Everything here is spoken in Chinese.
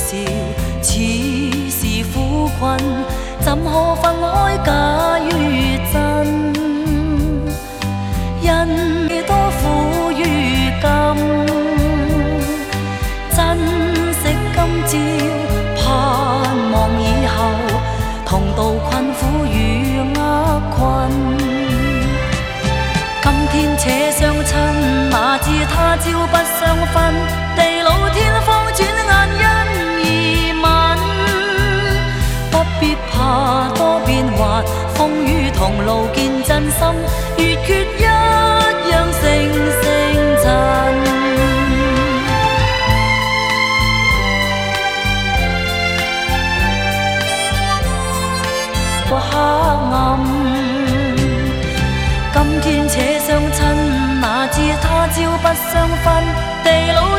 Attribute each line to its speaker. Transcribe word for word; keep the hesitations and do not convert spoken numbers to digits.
Speaker 1: 笑，似是苦困，怎可分开假与真？人多苦于今，珍惜今朝，盼望以後同渡困苦與厄困。今天且相親，哪知他朝不相分？地老天荒，轉眼因而泯。不必怕多變幻，風雨同路見真心，月缺一樣成成塵。黑暗，今天且相親，哪知他朝不相分？地老